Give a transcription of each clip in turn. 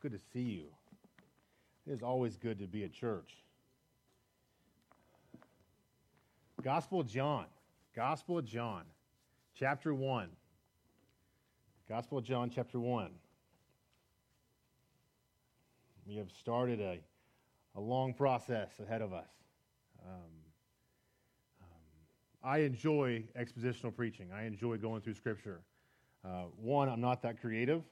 Good to see you. It is always good to be at church. Gospel of John, chapter 1. Gospel of John, chapter 1. We have started a long process ahead of us. I enjoy expositional preaching. I enjoy going through Scripture. One, I'm not that creative.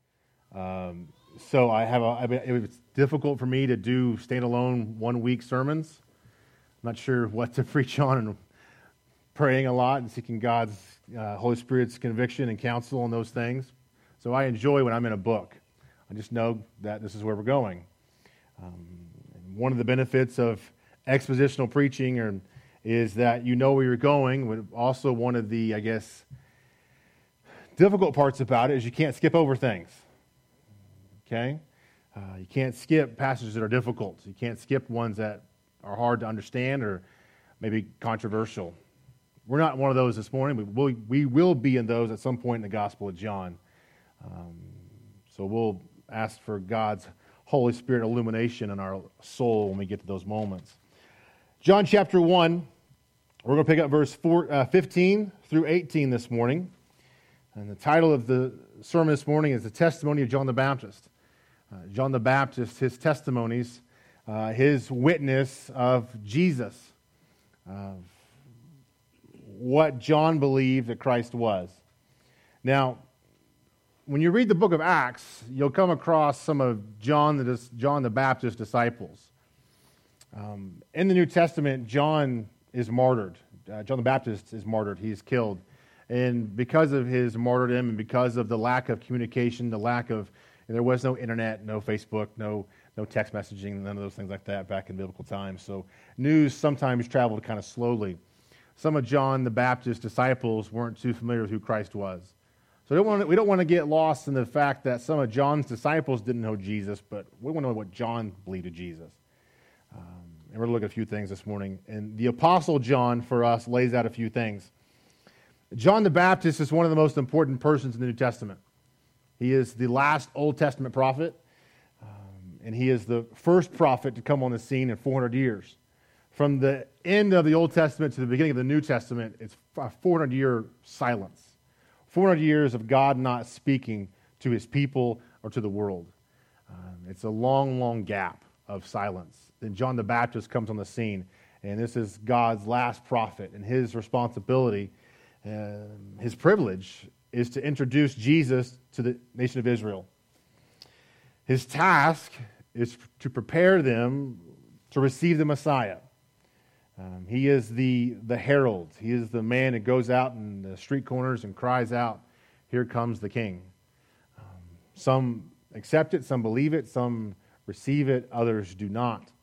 So it was difficult for me to do standalone 1 week sermons. I'm not sure what to preach on, and praying a lot and seeking God's Holy Spirit's conviction and counsel on those things. So I enjoy when I'm in a book. I just know that this is where we're going. And one of the benefits of expositional preaching is that you know where you're going. But also one of the, difficult parts about it is you can't skip over things. Okay? You can't skip passages that are difficult. You can't skip ones that are hard to understand or maybe controversial. We're not one of those this morning, but we will be in those at some point in the Gospel of John. So we'll ask for God's Holy Spirit illumination in our soul when we get to those moments. John chapter 1, we're going to pick up verse 15 through 18 this morning. And the title of the sermon this morning is The Testimony of John the Baptist. John the Baptist, his testimonies, his witness of Jesus, what John believed that Christ was. Now, when you read the book of Acts, you'll come across some of John the Baptist's disciples. In the New Testament, John is martyred. John the Baptist is martyred. He is killed. And because of his martyrdom and because of the lack of communication, there was no internet, no Facebook, no text messaging, none of those things like that back in biblical times. So news sometimes traveled kind of slowly. Some of John the Baptist's disciples weren't too familiar with who Christ was. So we don't want to get lost in the fact that some of John's disciples didn't know Jesus, but we want to know what John believed of Jesus. And we're going to look at a few things this morning. And the Apostle John, for us, lays out a few things. John the Baptist is one of the most important persons in the New Testament. He is the last Old Testament prophet, and he is the first prophet to come on the scene in 400 years. From the end of the Old Testament to the beginning of the New Testament, it's a 400-year silence. 400 years of God not speaking to his people or to the world. It's a long, long gap of silence. Then John the Baptist comes on the scene, and this is God's last prophet, and his responsibility, his privilege, is to introduce Jesus to the nation of Israel. His task is to prepare them to receive the Messiah. He is the herald. He is the man that goes out in the street corners and cries out, "Here comes the King." Some accept it, some believe it, some receive it, others do not.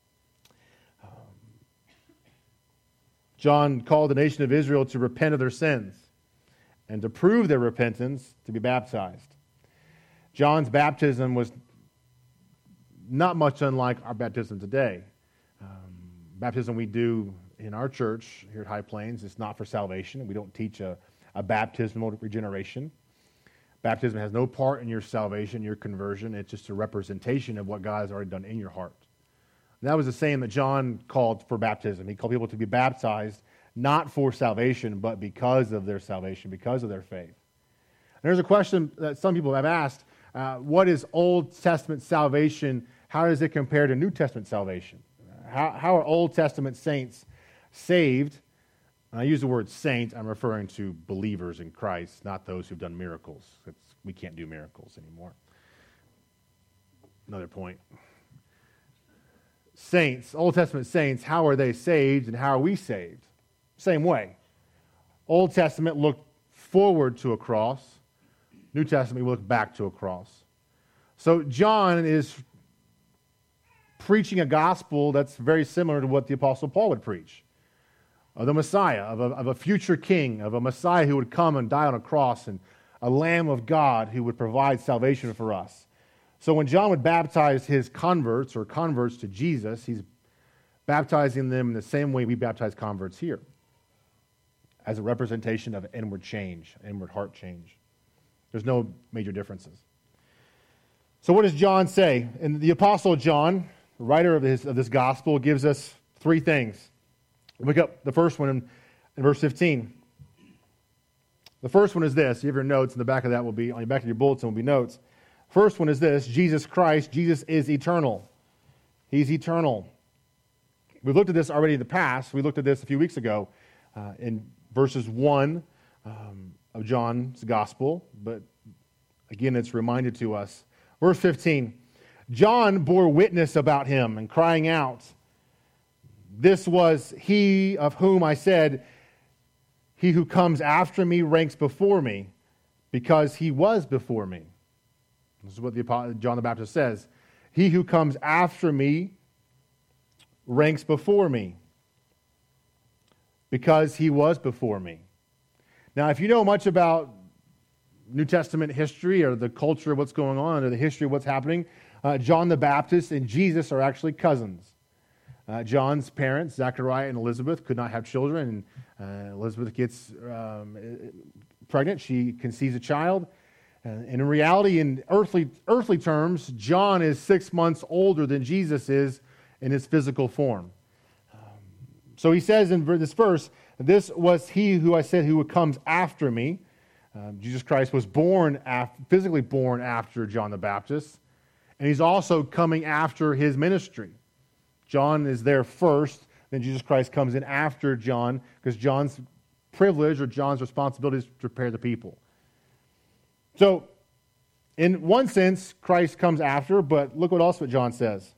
John called the nation of Israel to repent of their sins and to prove their repentance, to be baptized. John's baptism was not much unlike our baptism today. Baptism we do in our church here at High Plains is not for salvation. We don't teach a baptismal regeneration. Baptism has no part in your salvation, your conversion. It's just a representation of what God has already done in your heart. And that was the same that John called for baptism. He called people to be baptized not for salvation, but because of their salvation, because of their faith. And there's a question that some people have asked, what is Old Testament salvation? How does it compare to New Testament salvation? How are Old Testament saints saved? When I use the word saint, I'm referring to believers in Christ, not those who've done miracles. We can't do miracles anymore. Another point. Saints, Old Testament saints, how are they saved and how are we saved? Same way. Old Testament looked forward to a cross. New Testament, we look back to a cross. So John is preaching a gospel that's very similar to what the Apostle Paul would preach. Of the Messiah, of a future king, of a Messiah who would come and die on a cross, and a Lamb of God who would provide salvation for us. So when John would baptize his converts to Jesus, he's baptizing them in the same way we baptize converts here, as a representation of inward change, inward heart change. There's no major differences. So what does John say? And the Apostle John, the writer of this gospel, gives us three things. Look up the first one in verse 15. The first one is this. You have your notes. In the back of that will be, on the back of your bulletin will be notes. First one is this. Jesus Christ. Jesus is eternal. He's eternal. We've looked at this already in the past. We looked at this a few weeks ago in verses 1 of John's gospel. But again, it's reminded to us. Verse 15. John bore witness about him and crying out, "This was he of whom I said, 'He who comes after me ranks before me, because he was before me.'" This is what John the Baptist says. "He who comes after me ranks before me, because he was before me." Now, if you know much about New Testament history or the culture of what's going on or the history of what's happening, John the Baptist and Jesus are actually cousins. John's parents, Zechariah and Elizabeth, could not have children. And Elizabeth gets pregnant. She conceives a child. And in reality, in earthly terms, John is 6 months older than Jesus is in his physical form. So he says in this verse, "This was he who I said who comes after me." Jesus Christ was physically born after John the Baptist. And he's also coming after his ministry. John is there first, then Jesus Christ comes in after John, because John's privilege or John's responsibility is to prepare the people. So, in one sense, Christ comes after, but look what John says.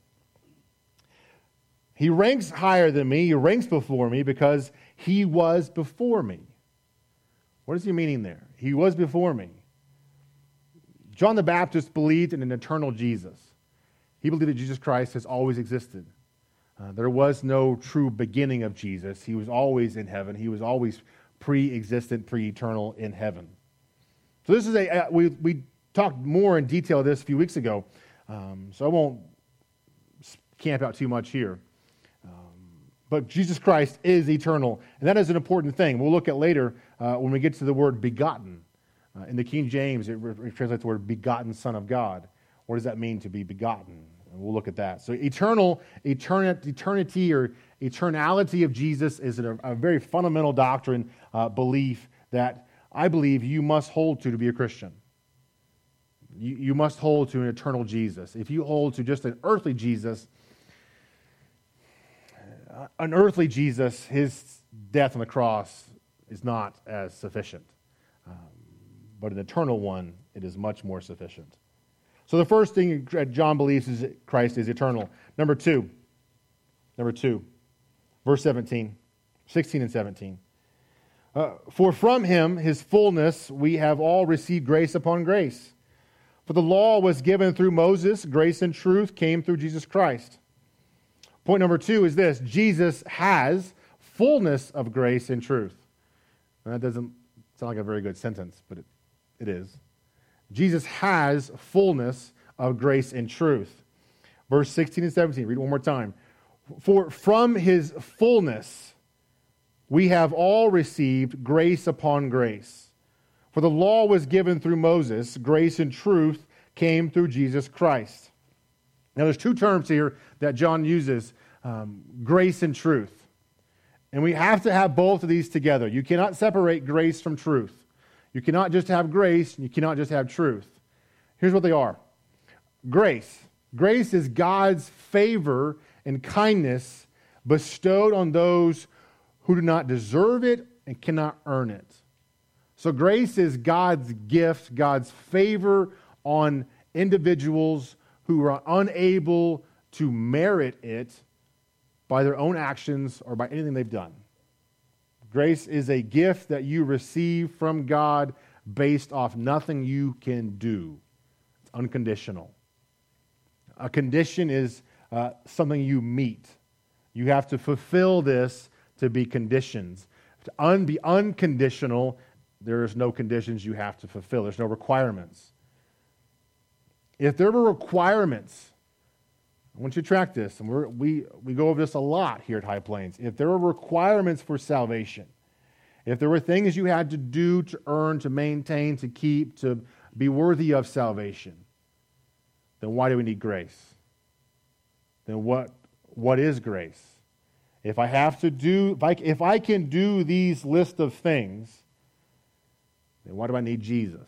He ranks higher than me, he ranks before me, because he was before me. What is he meaning there? He was before me. John the Baptist believed in an eternal Jesus. He believed that Jesus Christ has always existed. There was no true beginning of Jesus. He was always in heaven. He was always pre-existent, pre-eternal in heaven. So this is we talked more in detail of this a few weeks ago, so I won't camp out too much here. But Jesus Christ is eternal, and that is an important thing. We'll look at later when we get to the word begotten. In the King James, it translates the word begotten Son of God. What does that mean to be begotten? And we'll look at that. So eternity or eternality of Jesus is a very fundamental doctrine, belief that I believe you must hold to be a Christian. You must hold to an eternal Jesus. If you hold to just an earthly Jesus, his death on the cross is not as sufficient. But an eternal one, it is much more sufficient. So the first thing John believes is that Christ is eternal. Number two, verse 16 and 17. "For from him, his fullness, we have all received grace upon grace. For the law was given through Moses, grace and truth came through Jesus Christ." Point number 2 is this: Jesus has fullness of grace and truth. And that doesn't sound like a very good sentence, but it is. Jesus has fullness of grace and truth. Verse 16 and 17, read it one more time. "For from his fullness we have all received grace upon grace. For the law was given through Moses, grace and truth came through Jesus Christ." Now there's two terms here that John uses, grace and truth. And we have to have both of these together. You cannot separate grace from truth. You cannot just have grace, and you cannot just have truth. Here's what they are. Grace. Grace is God's favor and kindness bestowed on those who do not deserve it and cannot earn it. So grace is God's gift, God's favor on individuals who are unable to merit it by their own actions or by anything they've done. Grace is a gift that you receive from God based off nothing you can do. It's unconditional. A condition is something you meet. You have to fulfill this to be conditions. To be unconditional, there is no conditions you have to fulfill. There's no requirements. If there were requirements, I want you to track this, and we go over this a lot here at High Plains. If there were requirements for salvation, if there were things you had to do to earn, to maintain, to keep, to be worthy of salvation, then why do we need grace? Then what is grace? If I can do these list of things, then why do I need Jesus?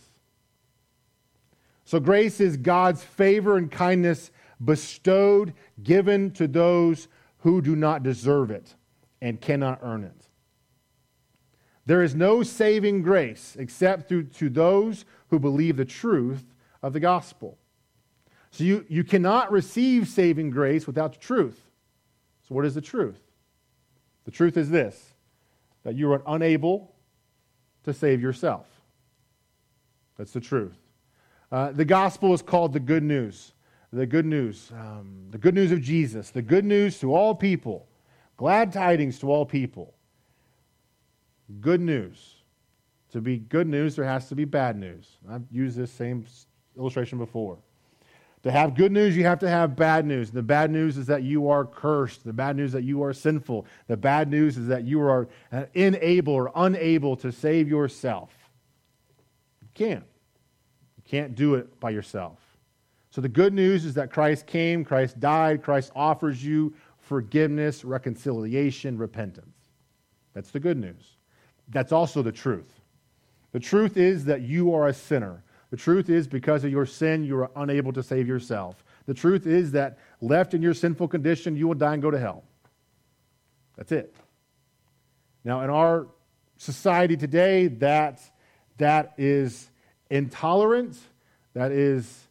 So grace is God's favor and kindness bestowed, given to those who do not deserve it and cannot earn it. There is no saving grace except to those who believe the truth of the gospel. So you cannot receive saving grace without the truth. So what is the truth? The truth is this, that you are unable to save yourself. That's the truth. The gospel is called the good news. The good news of Jesus, the good news to all people, glad tidings to all people. Good news. To be good news, there has to be bad news. I've used this same illustration before. To have good news, you have to have bad news. The bad news is that you are cursed. The bad news is that you are sinful. The bad news is that you are unable or unable to save yourself. You can't. You can't do it by yourself. So the good news is that Christ came, Christ died, Christ offers you forgiveness, reconciliation, repentance. That's the good news. That's also the truth. The truth is that you are a sinner. The truth is because of your sin, you are unable to save yourself. The truth is that left in your sinful condition, you will die and go to hell. That's it. Now, in our society today, that is intolerant, that is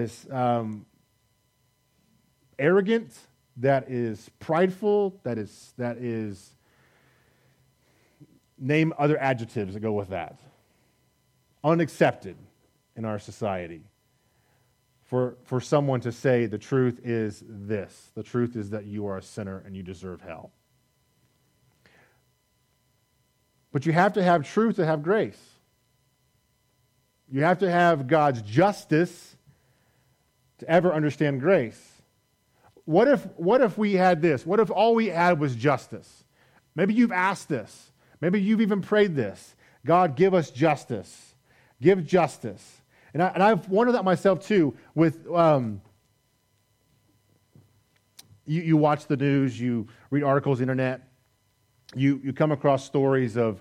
arrogant, that is prideful, that is name other adjectives that go with that. Unaccepted in our society for someone to say the truth is this. The truth is that you are a sinner and you deserve hell. But you have to have truth to have grace. You have to have God's justice to ever understand grace. What if we had this? What if all we had was justice? Maybe you've asked this. Maybe you've even prayed this. God, give us justice. Give justice. And I've wondered that myself too. With you watch the news, you read articles on the internet, you come across stories of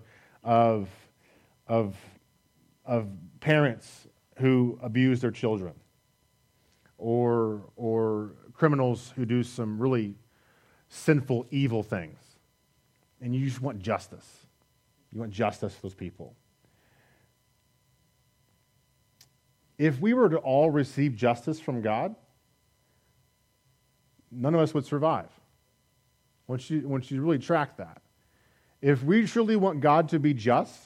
parents who abuse their children, or criminals who do some really sinful, evil things, and you just want justice. You want justice for those people. If we were to all receive justice from God, none of us would survive. Once you really track that. If we truly want God to be just,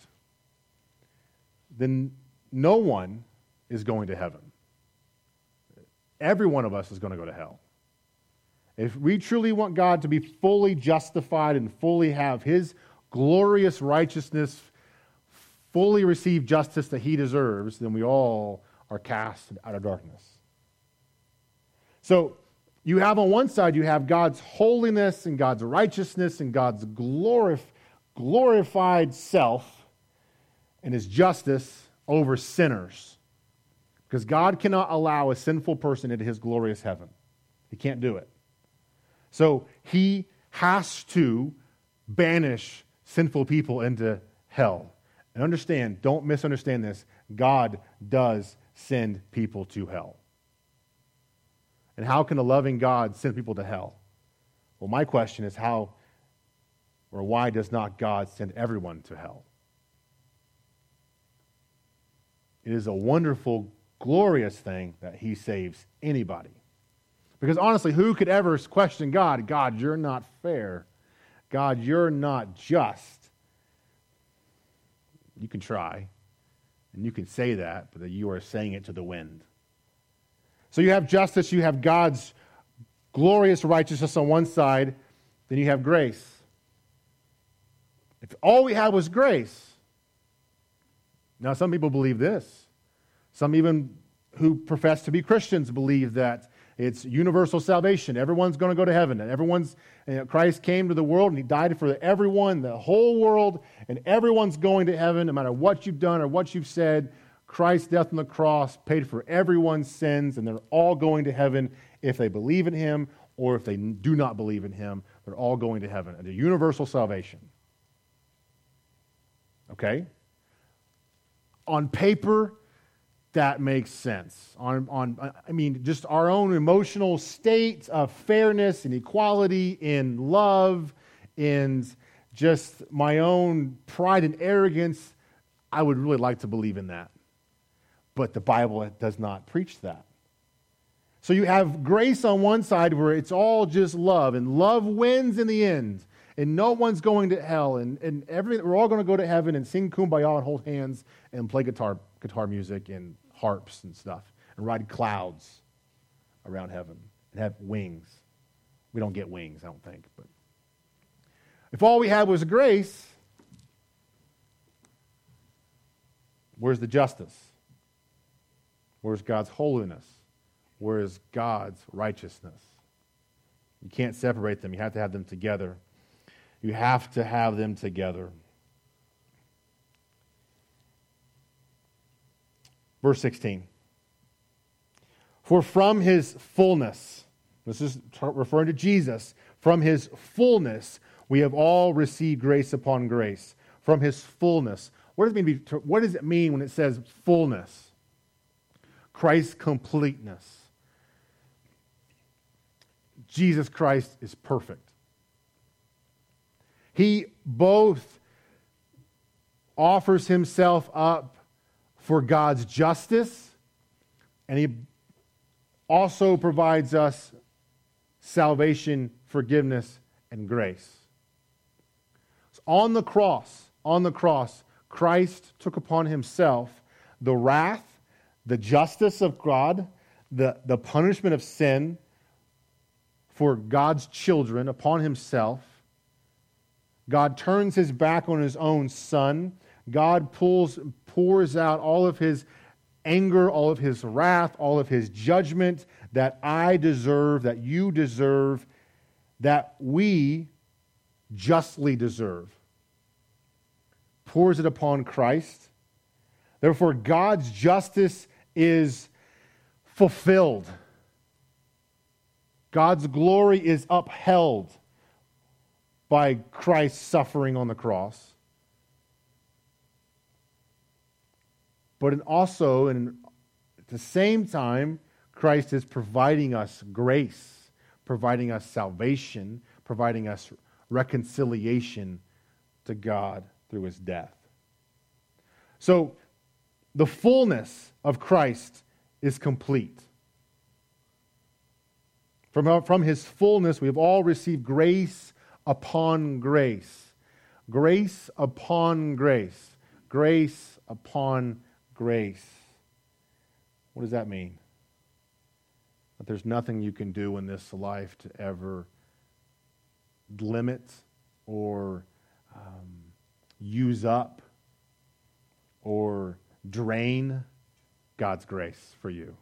then no one is going to heaven. Every one of us is going to go to hell. If we truly want God to be fully justified and fully have His glorious righteousness, fully receive justice that He deserves, then we all are cast out of darkness. So you have on one side, you have God's holiness and God's righteousness and God's glorified self and His justice over sinners. Because God cannot allow a sinful person into His glorious heaven. He can't do it. So He has to banish sinful people into hell. And understand, don't misunderstand this, God does send people to hell. And how can a loving God send people to hell? Well, my question is how or why does not God send everyone to hell? It is a wonderful, glorious thing that He saves anybody. Because honestly, who could ever question God? God, you're not fair. God, you're not just. You can try, and you can say that, but you are saying it to the wind. So you have justice, you have God's glorious righteousness on one side, then you have grace. If all we had was grace. Now, some people believe this. Some even who profess to be Christians believe that it's universal salvation. Everyone's going to go to heaven. And Christ came to the world and He died for everyone, the whole world, and everyone's going to heaven no matter what you've done or what you've said. Christ's death on the cross paid for everyone's sins, and they're all going to heaven if they believe in him, or if they do not believe in him, they're all going to heaven. A universal salvation. Okay? On paper, that makes sense. Just our own emotional state of fairness and equality in love, in just my own pride and arrogance, I would really like to believe in that. But the Bible does not preach that. So you have grace on one side where it's all just love, and love wins in the end, and no one's going to hell, and everything, we're all going to go to heaven and sing Kumbaya and hold hands and play guitar music and harps and stuff, and ride clouds around heaven and have wings. We don't get wings, I don't think. But if all we had was grace, where's the justice? Where's God's holiness? Where is God's righteousness? You can't separate them. You have to have them together. You have to have them together. Verse 16. For from his fullness, this is referring to Jesus, from his fullness we have all received grace upon grace. From his fullness. What does it mean when it says fullness? Christ's completeness. Jesus Christ is perfect. He both offers himself up for God's justice, and he also provides us salvation, forgiveness, and grace. So on the cross, Christ took upon himself the wrath, the justice of God, the punishment of sin for God's children upon himself. God turns his back on his own Son. God pours out all of his anger, all of his wrath, all of his judgment that I deserve, that you deserve, that we justly deserve. Pours it upon Christ. Therefore, God's justice is fulfilled. God's glory is upheld by Christ's suffering on the cross. But also, and at the same time, Christ is providing us grace, providing us salvation, providing us reconciliation to God through his death. So, the fullness of Christ is complete. From his fullness, we have all received grace upon grace. Grace upon grace. Grace upon grace. What does that mean? That there's nothing you can do in this life to ever limit or use up or drain God's grace for you.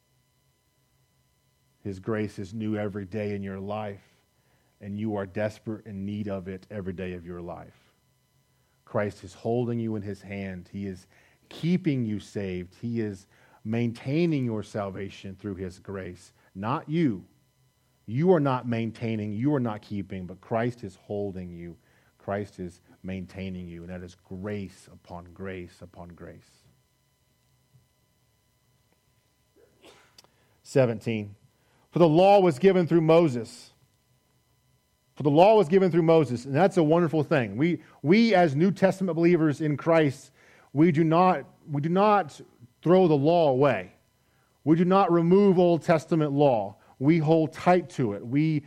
His grace is new every day in your life, and you are desperate in need of it every day of your life. Christ is holding you in his hand. He is keeping you saved. He is maintaining your salvation through his grace. Not you. You are not maintaining, you are not keeping, but Christ is holding you. Christ is maintaining you, and that is grace upon grace upon grace. 17. For the law was given through Moses. For the law was given through Moses, and that's a wonderful thing. We as New Testament believers in Christ, we do not throw the law away. We do not remove Old Testament law. We hold tight to it. We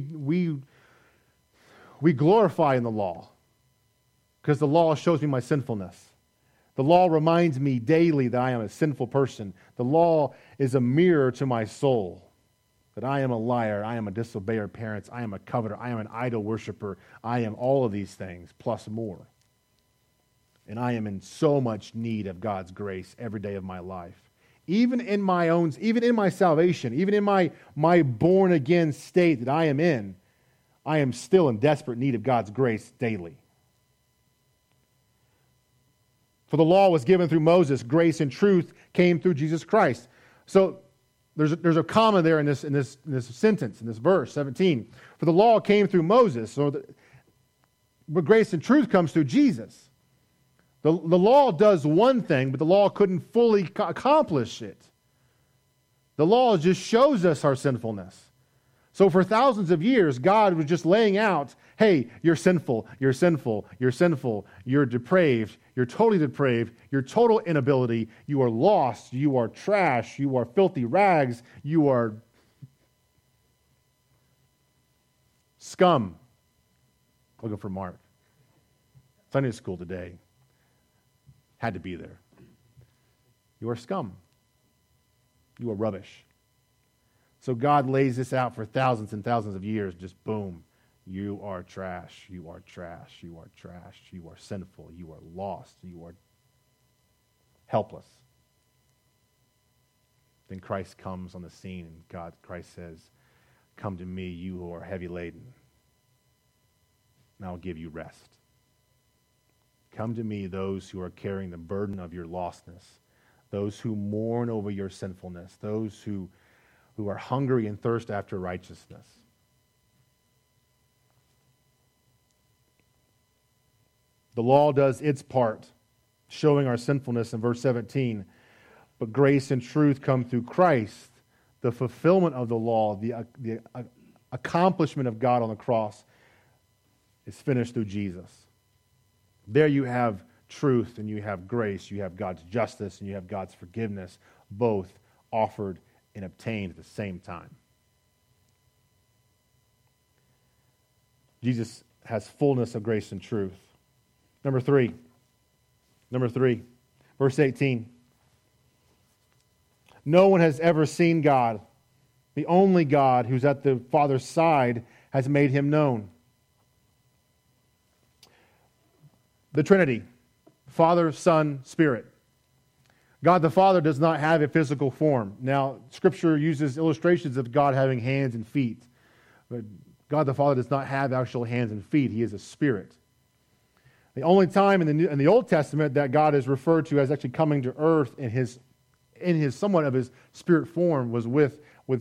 glorify in the law because the law shows me my sinfulness. The law reminds me daily that I am a sinful person. The law is a mirror to my soul, that I am a liar, I am a disobeyer of parents, I am a coveter, I am an idol worshiper, I am all of these things plus more. And I am in so much need of God's grace every day of my life. Even in my salvation, even in my born-again state that I am still in desperate need of God's grace daily. For the law was given through Moses, grace and truth came through Jesus Christ. So there's a comma there in this sentence, in this verse 17. For the law came through Moses, but grace and truth comes through Jesus. The law does one thing, but the law couldn't fully accomplish it. The law just shows us our sinfulness. So for thousands of years, God was just laying out, hey, you're sinful, you're sinful, you're sinful, you're depraved, you're totally depraved, you're total inability, you are lost, you are trash, you are filthy rags, you are scum. Looking for Mark. Sunday school today. Had to be there. You are scum. You are rubbish. So God lays this out for thousands and thousands of years, just boom. You are trash, you are trash, you are trash, you are sinful, you are lost, you are helpless. Then Christ comes on the scene and Christ says, come to me, you who are heavy laden, and I'll give you rest. Come to me, those who are carrying the burden of your lostness, those who mourn over your sinfulness, those who are hungry and thirst after righteousness. The law does its part, showing our sinfulness in verse 17, but grace and truth come through Christ, the fulfillment of the law, the accomplishment of God on the cross is finished through Jesus. There you have truth and you have grace, you have God's justice and you have God's forgiveness, both offered and obtained at the same time. Jesus has fullness of grace and truth. Number three, verse 18. No one has ever seen God. The only God who's at the Father's side has made him known. The Trinity, Father, Son, Spirit. God the Father does not have a physical form. Now, Scripture uses illustrations of God having hands and feet. But God the Father does not have actual hands and feet. He is a spirit. The only time in the Old Testament that God is referred to as actually coming to earth in his somewhat of his spirit form was with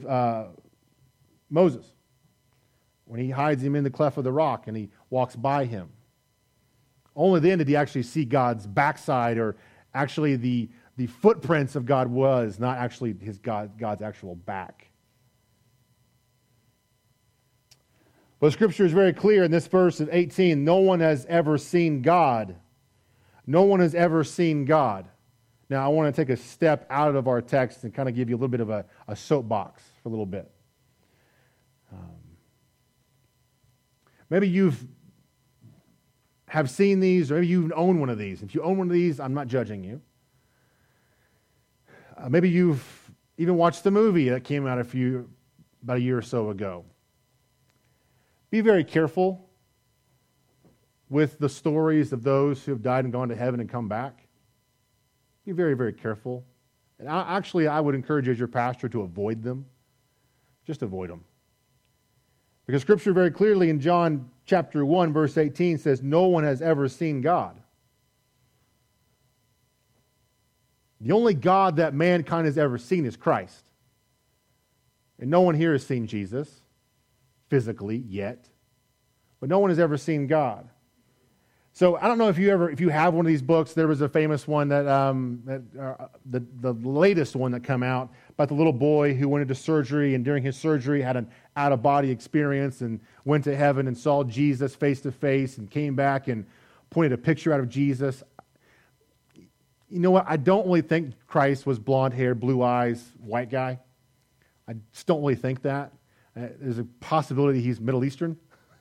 Moses, when he hides him in the cleft of the rock and he walks by him. Only then did he actually see God's backside, or actually the footprints of God was, not actually God's actual back. But Scripture is very clear in this verse of 18, no one has ever seen God. No one has ever seen God. Now, I want to take a step out of our text and kind of give you a little bit of a soapbox for a little bit. Maybe you've have seen these, or maybe you own one of these. If you own one of these, I'm not judging you. Maybe you've even watched the movie that came out about a year or so ago. Be very careful with the stories of those who have died and gone to heaven and come back. Be very, very careful. And I would encourage you as your pastor to avoid them. Just avoid them. Because Scripture very clearly in John chapter 1, verse 18 says, no one has ever seen God. The only God that mankind has ever seen is Christ. And no one here has seen Jesus physically yet. But no one has ever seen God. So I don't know if you have one of these books. There was a famous one that the latest one that came out about the little boy who went into surgery, and during his surgery had an out-of-body experience and went to heaven and saw Jesus face to face and came back and pointed a picture out of Jesus. You know what? I don't really think Christ was blonde-haired, blue eyes, white guy. I just don't really think that. There's a possibility he's Middle Eastern.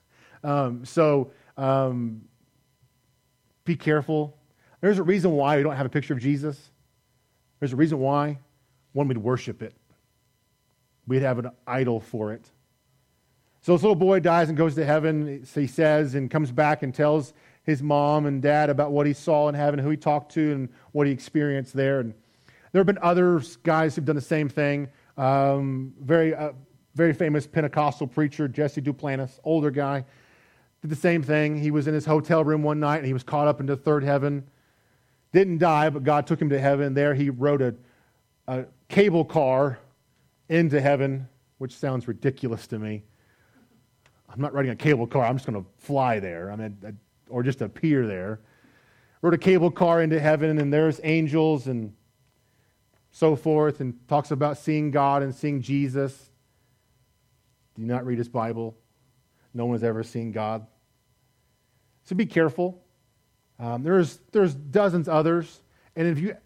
Be careful. There's a reason why we don't have a picture of Jesus. There's a reason why. One, we'd worship it. We'd have an idol for it. So this little boy dies and goes to heaven, he says, and comes back and tells his mom and dad about what he saw in heaven, who he talked to, and what he experienced there. And there have been other guys who've done the same thing. Very famous Pentecostal preacher, Jesse Duplantis, older guy, did the same thing. He was in his hotel room one night, and he was caught up into third heaven. didn't die, but God took him to heaven. There he rode a cable car into heaven, which sounds ridiculous to me. I'm not riding a cable car. I'm just going to fly there, or just appear there. Rode a cable car into heaven, and there's angels and so forth, and talks about seeing God and seeing Jesus. Do you not read his Bible? No one has ever seen God. So be careful. There's dozens others, and if you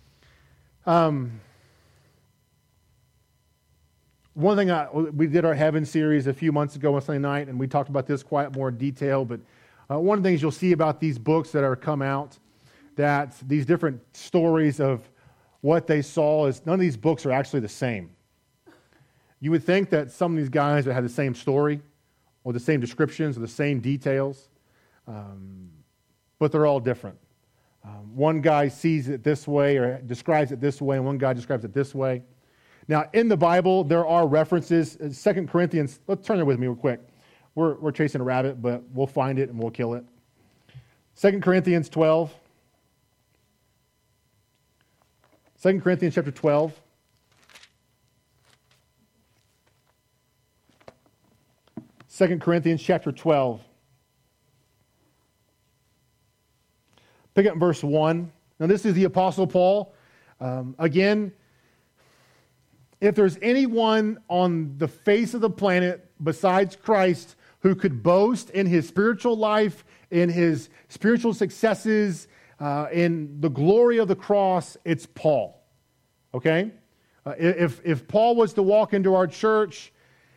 one thing we did our Heaven series a few months ago on Sunday night, and we talked about this quite more in detail. But one of the things you'll see about these books that are come out, that these different stories of what they saw, is none of these books are actually the same. You would think that some of these guys would have the same story, or the same descriptions, or the same details. But they're all different. One guy sees it this way or describes it this way, and one guy describes it this way. Now, in the Bible, there are references. 2 Corinthians, let's turn it with me real quick. We're chasing a rabbit, but we'll find it and we'll kill it. 2 Corinthians 12. 2 Corinthians chapter 12. Second Corinthians chapter 12. Pick up in verse 1. Now this is the Apostle Paul. Again, if there's anyone on the face of the planet besides Christ who could boast in his spiritual life, in his spiritual successes, in the glory of the cross, it's Paul. Okay? If Paul was to walk into our church,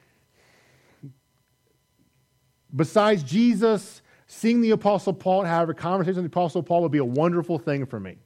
besides Jesus, seeing the Apostle Paul and having a conversation with the Apostle Paul would be a wonderful thing for me.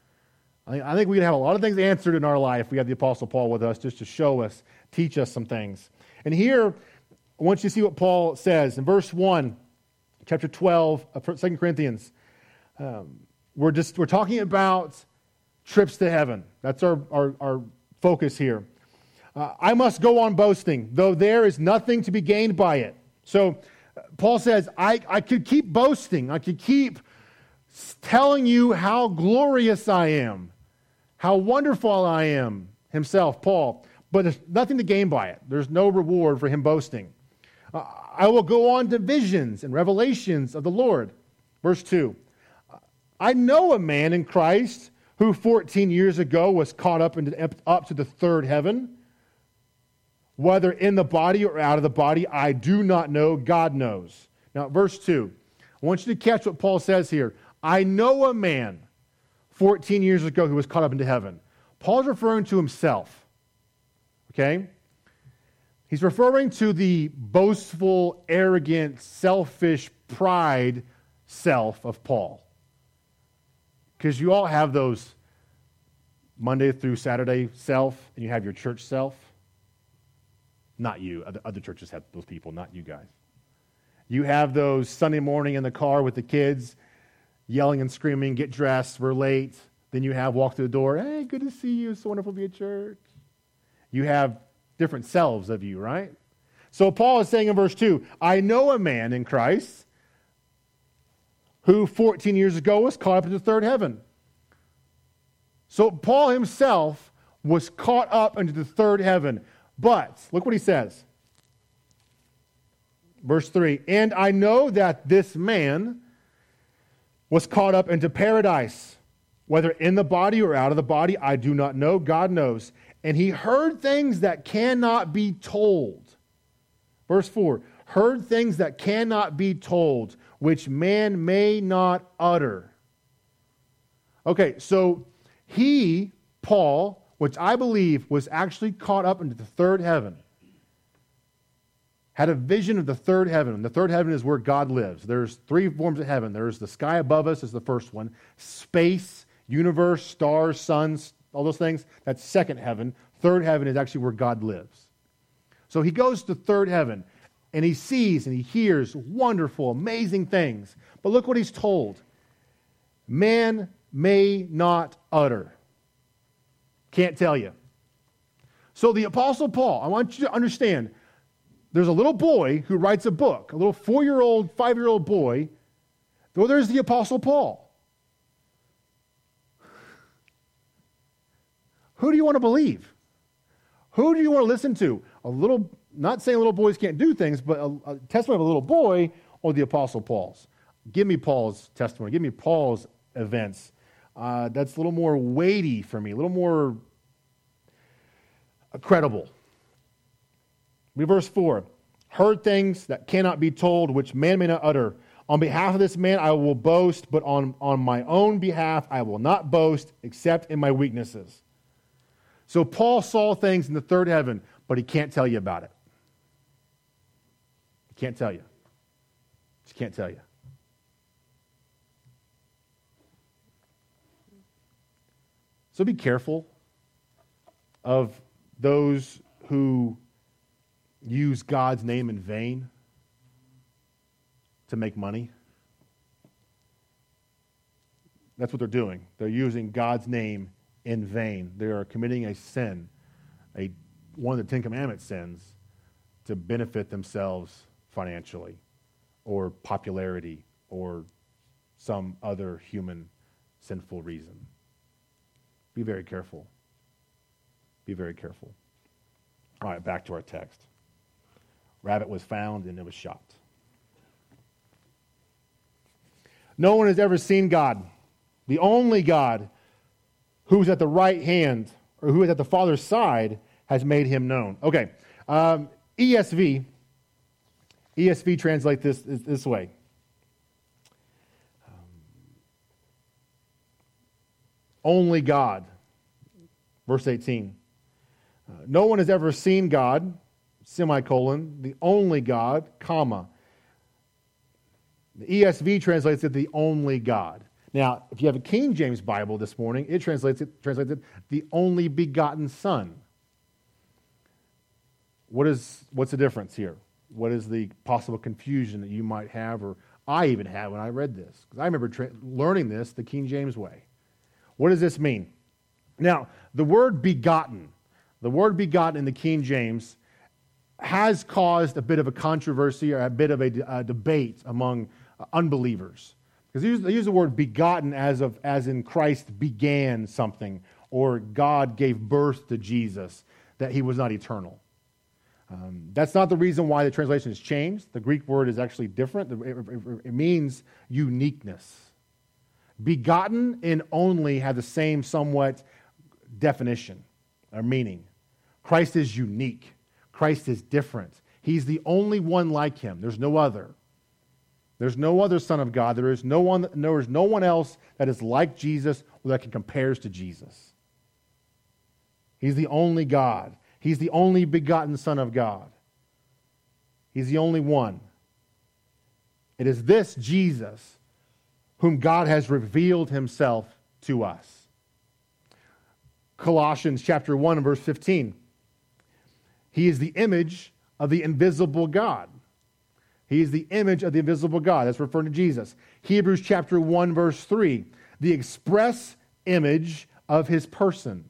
I think we could have a lot of things answered in our life if we had the Apostle Paul with us just to show us, teach us some things. And here, I want you to see what Paul says. In verse 1, chapter 12 of 2 Corinthians, we're talking about trips to heaven. That's our focus here. I must go on boasting, though there is nothing to be gained by it. So, Paul says, I could keep boasting. I could keep telling you how glorious I am, how wonderful I am, himself, Paul. But there's nothing to gain by it. There's no reward for him boasting. I will go on to visions and revelations of the Lord. Verse 2, I know a man in Christ who 14 years ago was caught up to the third heaven. Whether in the body or out of the body, I do not know. God knows. Now, verse 2. I want you to catch what Paul says here. I know a man 14 years ago who was caught up into heaven. Paul's referring to himself. Okay? He's referring to the boastful, arrogant, selfish, pride self of Paul. Because you all have those Monday through Saturday self, and you have your church self. Not you. Other churches have those people, not you guys. You have those Sunday morning in the car with the kids, yelling and screaming, get dressed, we're late. Then you have walk through the door, hey, good to see you, it's so wonderful to be at church. You have different selves of you, right? So Paul is saying in verse 2, I know a man in Christ who 14 years ago was caught up into the third heaven. So Paul himself was caught up into the third heaven. But, look what he says. Verse 3, and I know that this man was caught up into paradise, whether in the body or out of the body, I do not know, God knows. And he heard things that cannot be told. Verse 4, heard things that cannot be told, which man may not utter. Okay, so he, Paul, which I believe was actually caught up into the third heaven, had a vision of the third heaven. And the third heaven is where God lives. There's three forms of heaven. There's the sky above us is the first one. Space, universe, stars, suns, all those things, that's second heaven. Third heaven is actually where God lives. So he goes to third heaven, and he sees and he hears wonderful, amazing things. But look what he's told. Man may not utter. Can't tell you. So the Apostle Paul, I want you to understand, there's a little boy who writes a book, a little 4-year-old, 5-year-old boy. Well, there's the Apostle Paul. Who do you want to believe? Who do you want to listen to? Not saying little boys can't do things, but a testimony of a little boy or the Apostle Paul's. Give me Paul's testimony. Give me Paul's events. That's a little more weighty for me, a little more credible. Read verse 4. Heard things that cannot be told, which man may not utter. On behalf of this man I will boast, but on my own behalf I will not boast, except in my weaknesses. So Paul saw things in the third heaven, but he can't tell you about it. He can't tell you. Just can't tell you. So be careful of those who use God's name in vain to make money. That's what they're doing. They're using God's name in vain. They are committing a sin, one of the Ten Commandments sins, to benefit themselves financially or popularity or some other human sinful reason. Be very careful. Be very careful. All right, back to our text. Rabbit was found and it was shot. No one has ever seen God, the only God who is at the right hand or who is at the Father's side has made him known. Okay, ESV translates this way. Only God. Verse 18. No one has ever seen God, semicolon, the only God, comma. The ESV translates it the only God. Now, if you have a King James Bible this morning, it translates it the only begotten Son. What's the difference here? What is the possible confusion that you might have, or I even had when I read this? Because I remember learning this the King James way. What does this mean? Now, the word begotten in the King James has caused a bit of a controversy or a bit of a debate among unbelievers. Because they use the word begotten as in Christ began something, or God gave birth to Jesus, that he was not eternal. That's not the reason why the translation has changed. The Greek word is actually different. It means uniqueness. Begotten and only have the same somewhat definition or meaning. Christ is unique. Christ is different. He's the only one like him. There's no other. There's no other Son of God. There is no one else that is like Jesus or that compares to Jesus. He's the only God. He's the only begotten Son of God. He's the only one. It is this Jesus whom God has revealed himself to us. Colossians chapter 1 and verse 15. He is the image of the invisible God. He is the image of the invisible God. That's referring to Jesus. Hebrews chapter 1 verse 3. The express image of his person.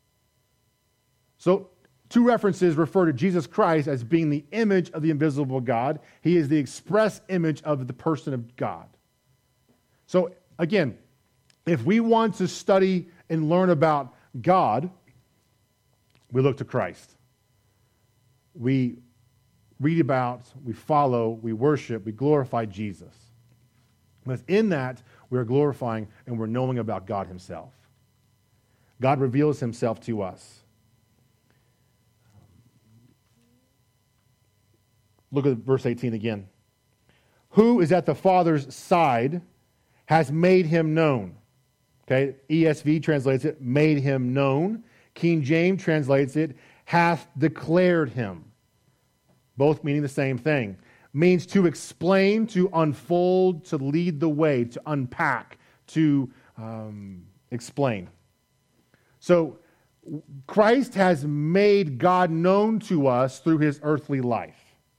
So, two references refer to Jesus Christ as being the image of the invisible God. He is the express image of the person of God. So, again, if we want to study and learn about God, we look to Christ. We read about, we follow, we worship, we glorify Jesus. Within that, we are glorifying and we're knowing about God himself. God reveals himself to us. Look at verse 18 again. Who is at the Father's side has made him known. Okay, ESV translates it, made him known. King James translates it, hath declared him. Both meaning the same thing. Means to explain, to unfold, to lead the way, to unpack, to explain. So, Christ has made God known to us through his earthly life.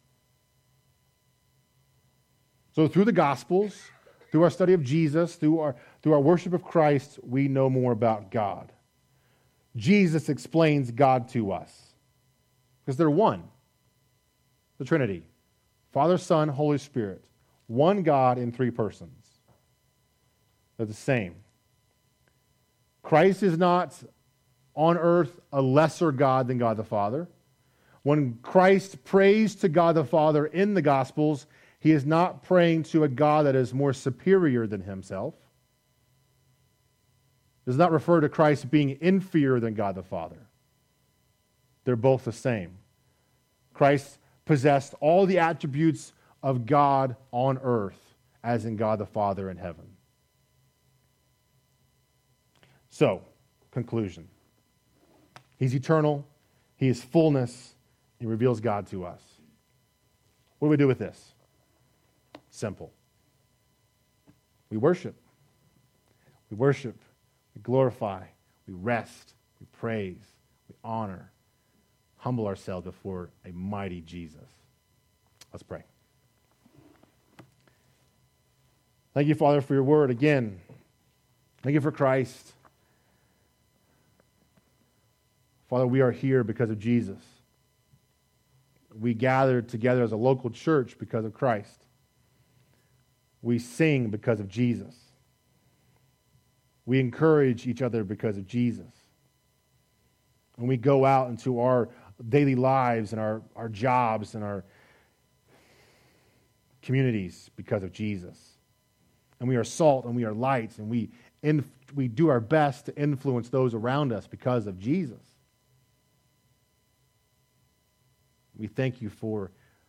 So through the Gospels, through our study of Jesus, through our worship of Christ, we know more about God. Jesus explains God to us. Because they're one. The Trinity. Father, Son, Holy Spirit. One God in three persons. They're the same. Christ is not on earth a lesser God than God the Father. When Christ prays to God the Father in the Gospels, he is not praying to a God that is more superior than himself. It does not refer to Christ being inferior than God the Father. They're both the same. Christ possessed all the attributes of God on earth, as in God the Father in heaven. So, conclusion. He's eternal. He is fullness. He reveals God to us. What do we do with this? Simple. We worship. We worship. We glorify. We rest. We praise. We honor. Humble ourselves before a mighty Jesus. Let's pray. Thank you, Father, for your word again. Thank you for Christ. Father, we are here because of Jesus. We gathered together as a local church because of Christ. We sing because of Jesus. We encourage each other because of Jesus. And we go out into our daily lives and our jobs and our communities because of Jesus. And we are salt and we are lights, and we do our best to influence those around us because of Jesus. We thank you for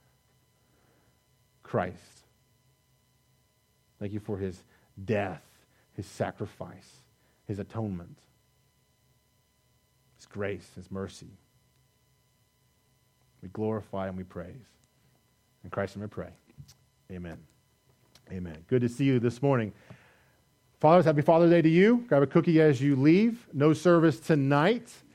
Christ. Thank you for his death, his sacrifice, his atonement, his grace, his mercy. We glorify and we praise. In Christ's name we pray. Amen. Amen. Good to see you this morning. Fathers, happy Father's Day to you. Grab a cookie as you leave. No service tonight.